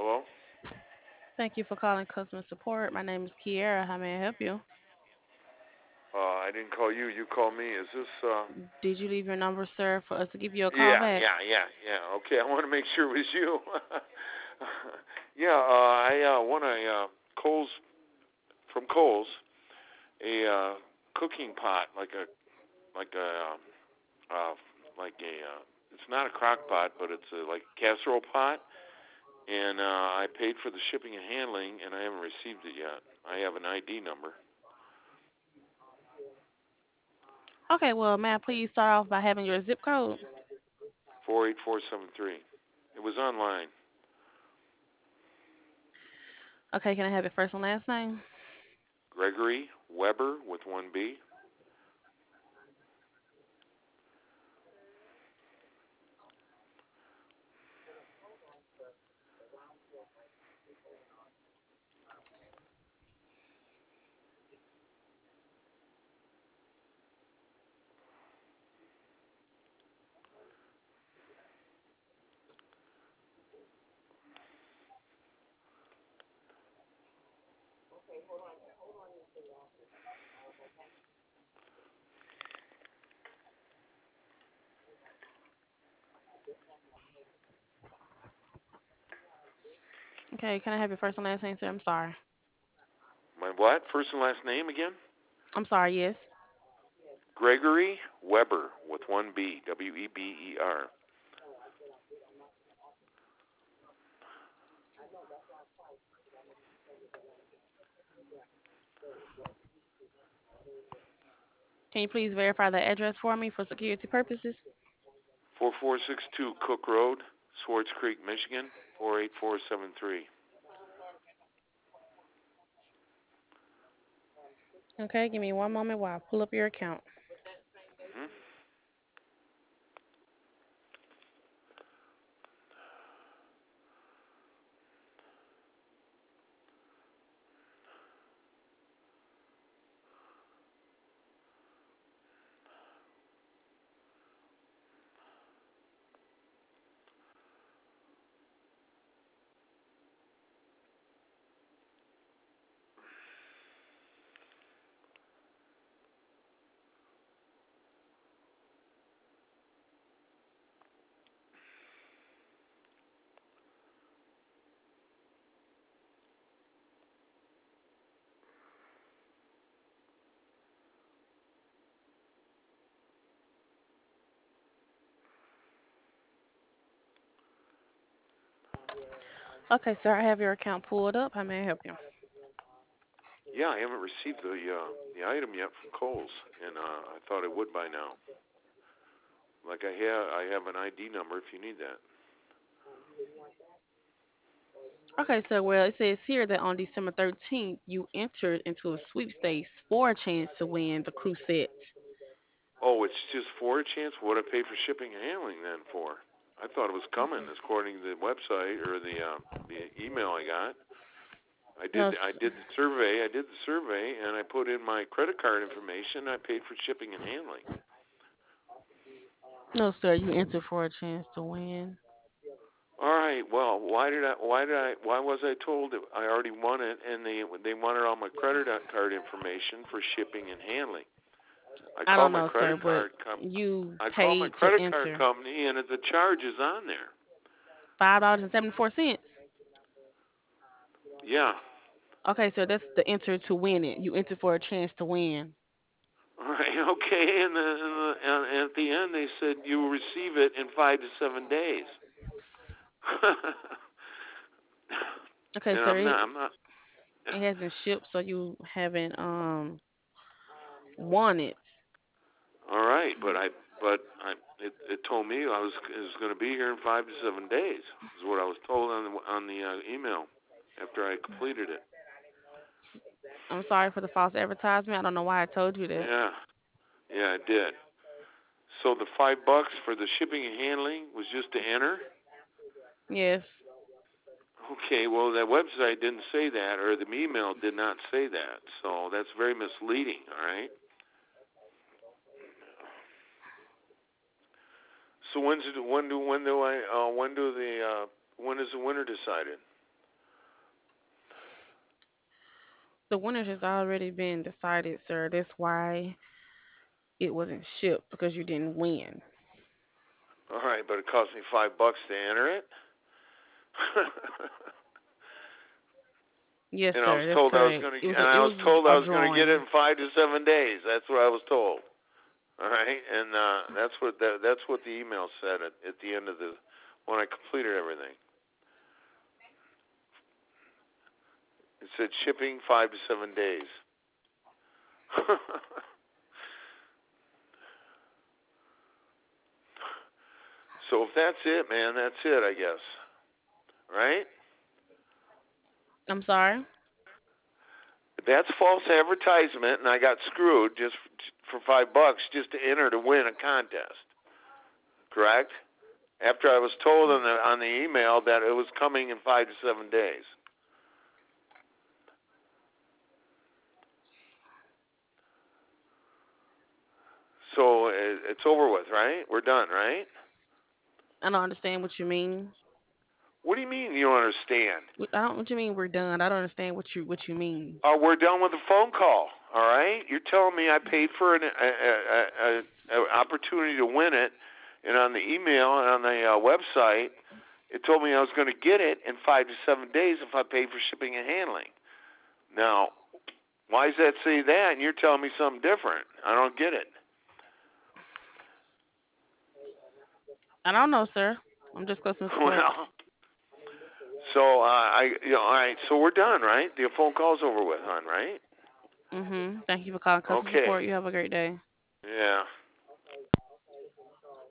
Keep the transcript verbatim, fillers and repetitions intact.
Hello? Thank you for calling customer support. My name is Kiera. How may I help you? Uh, I didn't call you. You called me. Is this, uh... Did you leave your number, sir, for us to give you a call Yeah, back? yeah, yeah, yeah. Okay, I want to make sure it was you. yeah, uh, I, uh, want a, uh, Coles, from Coles, a, uh, cooking pot, like a, like a, um, uh, like a, uh, it's not a crock pot, but it's a, like a casserole pot. And, uh, I paid for the shipping and handling, and I haven't received it yet. I have an I D number. Okay, well, may I please start off by having your zip code? four eight four seven three. It was online. Okay, can I have your first and last name? Gregory Weber with one B. Okay, can I have your first and last name, sir? I'm sorry. My what? First and last name again? I'm sorry, yes. Gregory Weber with one B. W E B E R. Can you please verify the address for me for security purposes? four four six two Cook Road, Swartz Creek, Michigan. four eight four seven three. Okay, give me one moment while I pull up your account. Mm-hmm. Okay, sir, I have your account pulled up. How may I help you? Yeah, I haven't received the uh, the item yet from Kohl's, and uh, I thought I would by now. Like I have, I have an I D number if you need that. Okay, so well, it says here that on December thirteenth, you entered into a sweepstakes for a chance to win the cruise set. Oh, it's just for a chance. What I paid for shipping and handling then for? I thought it was coming, according to the website or the uh, the email I got. I did No, I s- did the survey. I did the survey, and I put in my credit card information. I paid for shipping and handling. no, sir, you entered for a chance to win. All right. Well, why did I? Why did I? Why was I told that I already won it, and they they wanted all my credit card information for shipping and handling? I I called don't my know, sir, credit but card com- you I called my paid to credit card enter company, and the charge is on there. five dollars and seventy four cents. Yeah. Okay, so that's the enter to win it. You enter for a chance to win. All right. Okay. And, the, and, the, and at the end, they said you will receive it in five to seven days. Okay, and sir, I'm it, not. I'm not. it hasn't shipped, so you haven't um won it. All right, but I, but I, it, it told me I was it was going to be here in five to seven days. Is what I was told on the on the uh, email after I completed it. I'm sorry for the false advertisement. I don't know why I told you that. Yeah, yeah, it did. So the five bucks for the shipping and handling was just to enter. Yes. Okay, well that website didn't say that, or the email did not say that. So that's very misleading. All right. So when's it, when do when do I uh, when do the uh, when is the winner decided? The winner has already been decided, sir. That's why it wasn't shipped because you didn't win. All right, but it cost me five bucks to enter it. Yes, And I was sir. That's told I was correct. going to, It was and a, I it was was told I a was going to get it drawing. in five to seven days. That's what I was told. All right, and uh, that's what that, that's what the email said at, at the end of the when I completed everything. It said shipping five to seven days. So if that's it, man, that's it, I guess. Right? I'm sorry. That's false advertisement, and I got screwed just for five bucks just to enter to win a contest. Correct? After I was told on the on the email that it was coming in five to seven days. So it's over with, right? We're done, right? I don't understand what you mean. What do you mean you don't understand? I don't. What you mean we're done? I don't understand what you what you mean. Uh, we're done with the phone call. All right, you're telling me I paid for an a, a, a, a opportunity to win it, and on the email and on the uh, website, it told me I was going to get it in five to seven days if I paid for shipping and handling. Now, why does that say that? And you're telling me something different. I don't get it. I don't know, sir. I'm just customer support. Well, so uh, I, you know, all right. So we're done, right? The phone call's over with, hon, right? Mhm. Thank you for calling customer Okay. support. You have a great day. Yeah.